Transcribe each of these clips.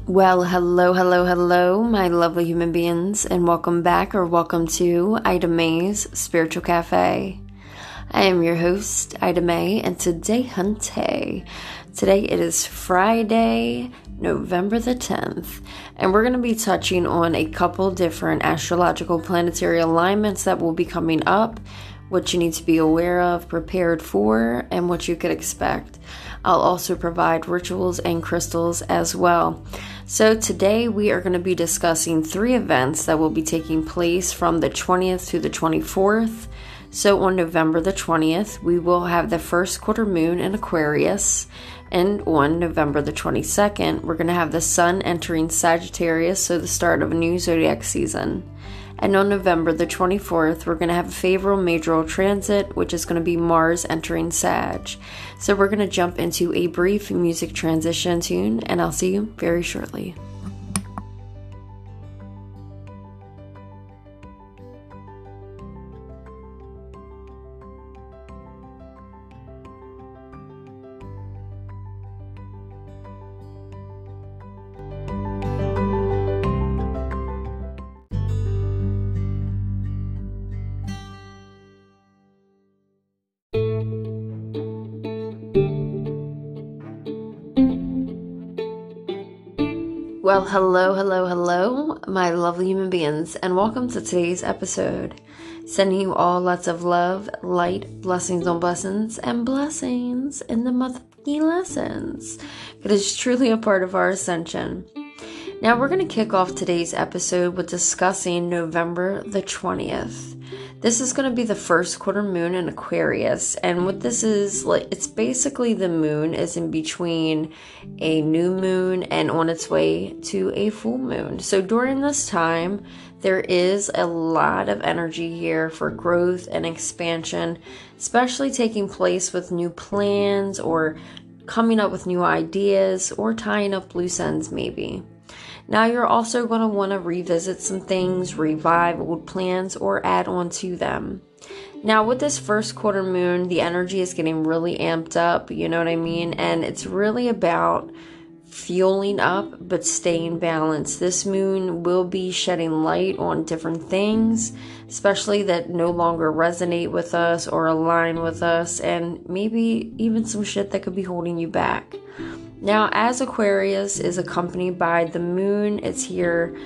Well, hello, my lovely human beings, and welcome back or welcome to Ida May's Spiritual Cafe. I am your host, Ida May, and today it is Friday, November the 10th, and we're going to be touching on a couple different astrological planetary alignments that will be coming up, what you need to be aware of, prepared for, and what you could expect. I'll also provide rituals and crystals as well. So today we are going to be discussing 3 events that will be taking place from the 20th to the 24th. So on November the 20th, we will have the first quarter moon in Aquarius. And on November the 22nd, we're going to have the sun entering Sagittarius, so the start of a new zodiac season. And on November the 24th, we're going to have a favorable majoral transit, which is going to be Mars entering Sag. So we're going to jump into a brief music transition tune, and I'll see you very shortly. Well, hello, my lovely human beings, and welcome to today's episode. Sending you all lots of love, light, blessings on blessings, and blessings in the motherfucking lessons. It is truly a part of our ascension. Now, we're going to kick off today's episode with discussing November the 20th. This is going to be the first quarter moon in Aquarius, and what this is, it's basically the moon is in between a new moon and on its way to a full moon. So during this time, there is a lot of energy here for growth and expansion, especially taking place with new plans or coming up with new ideas or tying up loose ends maybe. Now you're also going to want to revisit some things, revive old plans, or add on to them. Now with this first quarter moon, the energy is getting really amped up, you know what I mean? And it's really about fueling up but staying balanced. This moon will be shedding light on different things, especially that no longer resonate with us or align with us, and maybe even some shit that could be holding you back. Now, as Aquarius is accompanied by the moon, it's here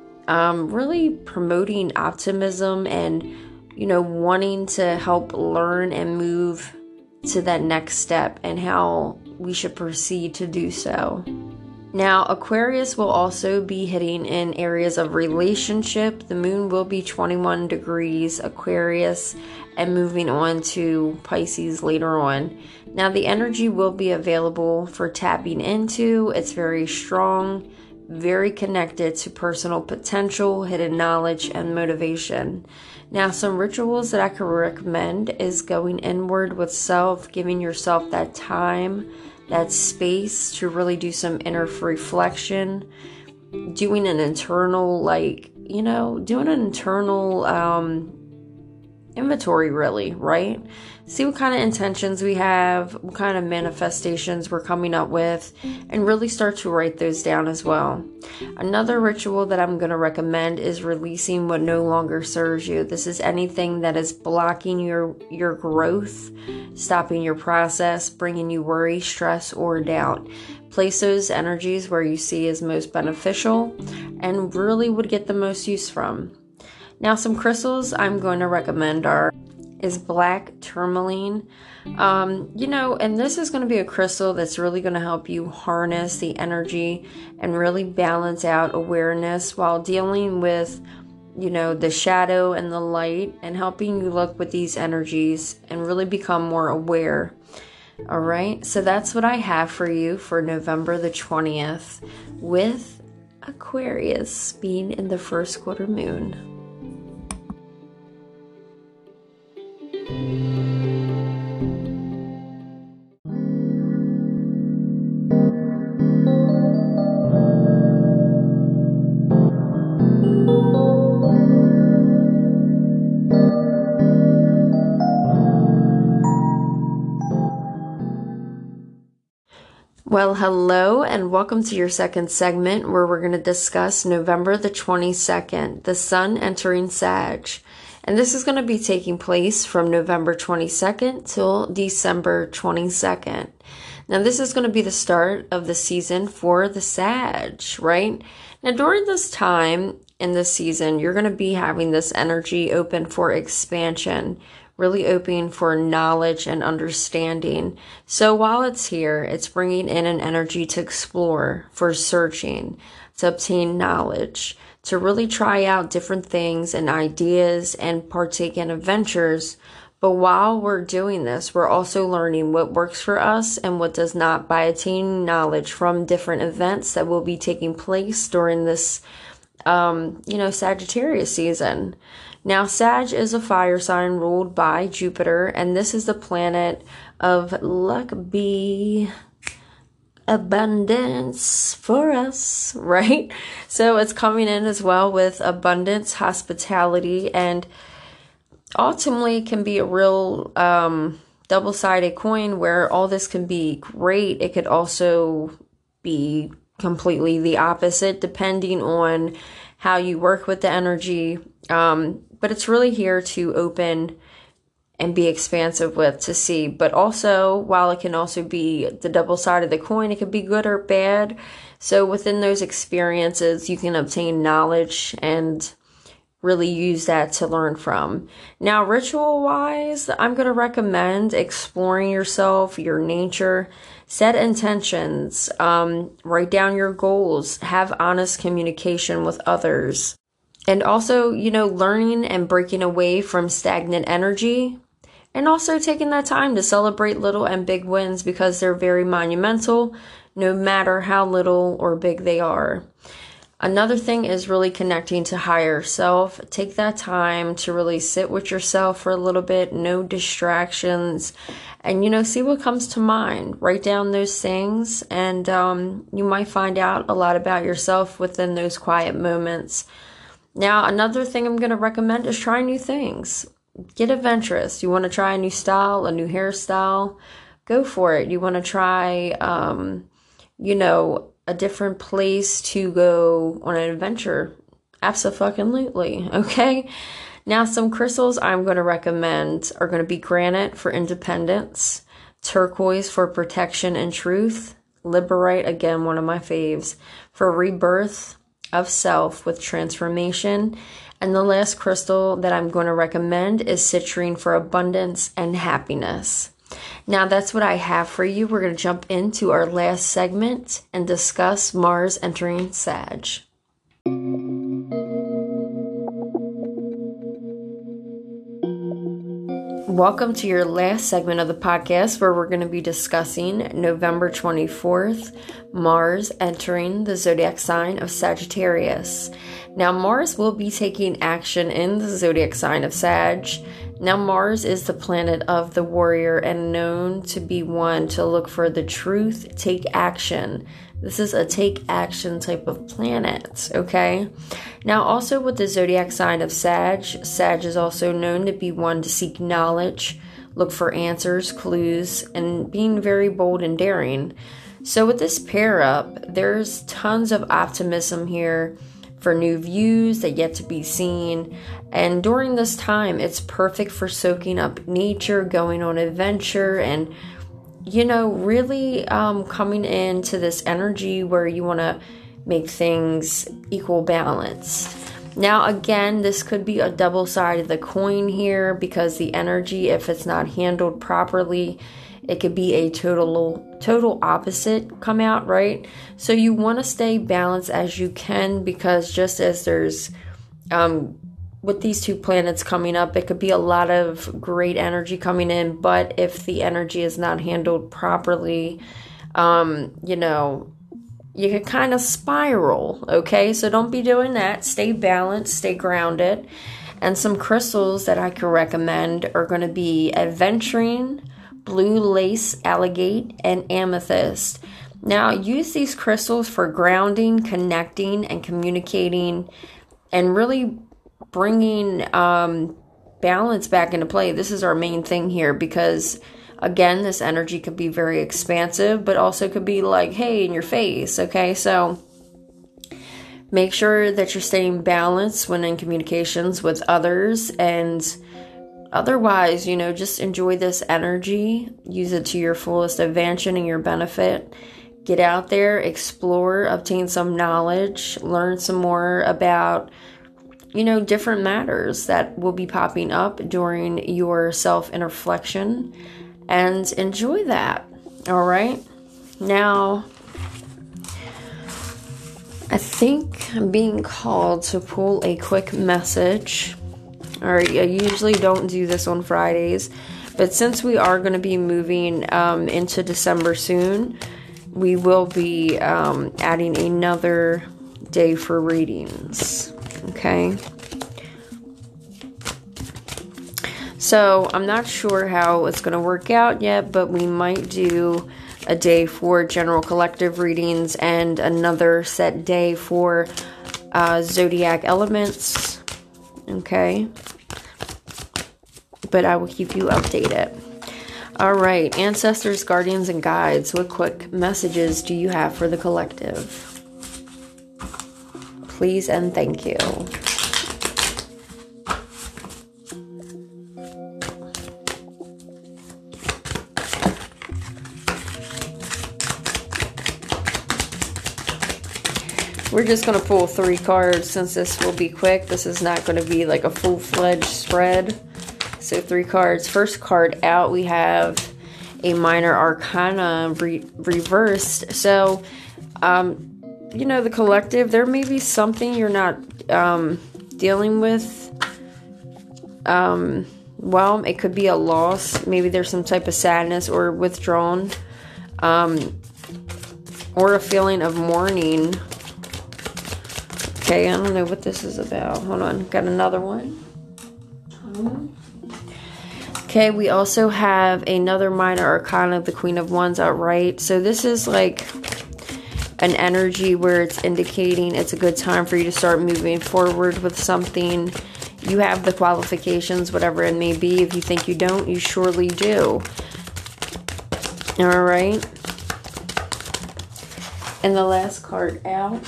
really promoting optimism and, wanting to help learn and move to that next step and how we should proceed to do so. Now, Aquarius will also be hitting in areas of relationship. The moon will be 21 degrees Aquarius and moving on to Pisces later on. Now, the energy will be available for tapping into. It's very strong, very connected to personal potential, hidden knowledge, and motivation. Now, some rituals that I could recommend is going inward with self, giving yourself that time, that space to really do some inner reflection, doing an internal, inventory really, right? See what kind of intentions we have, what kind of manifestations we're coming up with, and really start to write those down as well. Another ritual that I'm going to recommend is releasing what no longer serves you. This is anything that is blocking your growth, stopping your process, bringing you worry, stress, or doubt. Place those energies where you see is most beneficial and really would get the most use from. Now, some crystals I'm going to recommend is black tourmaline. And this is going to be a crystal that's really going to help you harness the energy and really balance out awareness while dealing with, the shadow and the light, and helping you look with these energies and really become more aware. All right. So that's what I have for you for November the 20th with Aquarius being in the first quarter moon. Well, hello, and welcome to your second segment where we're going to discuss November the 22nd, the Sun entering Sag. And this is going to be taking place from November 22nd till December 22nd. Now, this is going to be the start of the season for the Sag, right? Now, during this time in this season, you're going to be having this energy open for expansion, really open for knowledge and understanding. So while it's here, it's bringing in an energy to explore, for searching, to obtain knowledge, to really try out different things and ideas and partake in adventures. But while we're doing this, we're also learning what works for us and what does not by attaining knowledge from different events that will be taking place during this, Sagittarius season. Now, Sag is a fire sign ruled by Jupiter, and this is the planet of luck, be abundance for us, right? So it's coming in as well with abundance, hospitality, and ultimately can be a real double-sided coin where all this can be great. It could also be completely the opposite depending on how you work with the energy. But it's really here to open and be expansive with, to see. But also, while it can also be the double side of the coin, it could be good or bad. So within those experiences, you can obtain knowledge and really use that to learn from. Now, ritual-wise, I'm going to recommend exploring yourself, your nature, set intentions, write down your goals, have honest communication with others. And also, learning and breaking away from stagnant energy. And also taking that time to celebrate little and big wins because they're very monumental, no matter how little or big they are. Another thing is really connecting to higher self. Take that time to really sit with yourself for a little bit, no distractions, and, see what comes to mind. Write down those things, and you might find out a lot about yourself within those quiet moments. Now, another thing I'm going to recommend is try new things. Get adventurous. You want to try a new style, a new hairstyle? Go for it. You want to try, a different place to go on an adventure? Abso-fucking-lutely, okay? Now, some crystals I'm going to recommend are going to be granite for independence, turquoise for protection and truth, liberite, again, one of my faves, for rebirth of self with transformation. And the last crystal that I'm going to recommend is citrine for abundance and happiness. Now, that's what I have for you. We're going to jump into our last segment and discuss Mars entering Sag. Welcome to your last segment of the podcast where we're going to be discussing November 24th, Mars entering the zodiac sign of Sagittarius. Now, Mars will be taking action in the zodiac sign of Sag. Now, Mars is the planet of the warrior and known to be one to look for the truth, take action. This is a take action type of planet, okay? Now, also with the zodiac sign of Sag, Sag is also known to be one to seek knowledge, look for answers, clues, and being very bold and daring. So with this pair up, there's tons of optimism here for new views that yet to be seen. And during this time, it's perfect for soaking up nature, going on adventure, and really coming into this energy where you want to make things equal balance. Now, again, this could be a double side of the coin here because the energy, if it's not handled properly, it could be a total opposite come out, right? So you want to stay balanced as you can because just as there's with these two planets coming up, it could be a lot of great energy coming in, but if the energy is not handled properly, you could kind of spiral, okay? So don't be doing that. Stay balanced, stay grounded. And some crystals that I could recommend are going to be aventurine, blue lace agate, and amethyst. Now, use these crystals for grounding, connecting, and communicating, and really bringing balance back into play. This is our main thing here because Again, this energy could be very expansive, but also could be like, hey, in your face, okay? So make sure that you're staying balanced when in communications with others, and otherwise, just enjoy this energy. Use it to your fullest advantage and your benefit. Get out there, explore, obtain some knowledge, learn some more about, different matters that will be popping up during your self-reflection, and enjoy that. All right. Now, I think I'm being called to pull a quick message. All right, I usually don't do this on Fridays, but since we are going to be moving into December soon, we will be adding another day for readings. Okay. So I'm not sure how it's going to work out yet, but we might do a day for general collective readings and another set day for zodiac elements. Okay. But I will keep you updated. All right, ancestors, guardians, and guides, what quick messages do you have for the collective? Please and thank you. We're just going to pull 3 cards since this will be quick. This is not going to be like a full-fledged spread. So 3 cards. First card out, we have a minor arcana reversed. So, the collective, there may be something you're not dealing with. Well, it could be a loss. Maybe there's some type of sadness or withdrawn. Or a feeling of mourning. Okay, I don't know what this is about. Hold on, got another one. Okay, we also have another minor arcana, the Queen of Wands outright. So this is like an energy where it's indicating it's a good time for you to start moving forward with something. You have the qualifications, whatever it may be. If you think you don't, you surely do. All right. And the last card out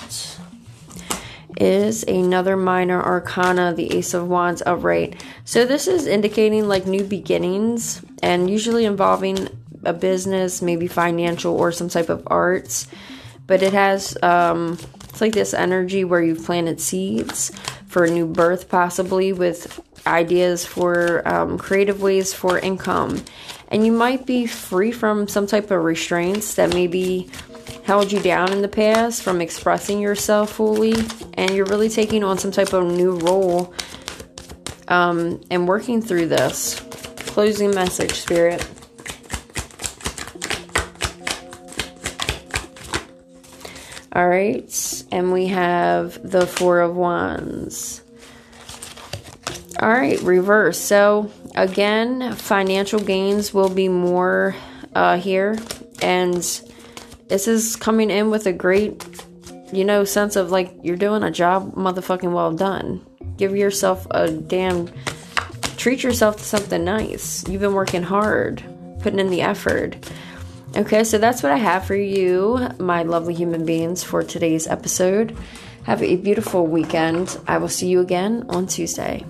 is another minor arcana, the Ace of Wands upright. So this is indicating like new beginnings, and usually involving a business, maybe financial or some type of arts. But it has it's like this energy where you've planted seeds for a new birth, possibly with ideas for creative ways for income. And you might be free from some type of restraints that maybe held you down in the past from expressing yourself fully, and you're really taking on some type of new role and working through this. Closing message, Spirit. All right, and we have the Four of Wands. All right, reverse. So again, financial gains will be more here, and this is coming in with a great, sense of like you're doing a job motherfucking well done. Give yourself treat yourself to something nice. You've been working hard, putting in the effort. Okay, so that's what I have for you, my lovely human beings, for today's episode. Have a beautiful weekend. I will see you again on Tuesday.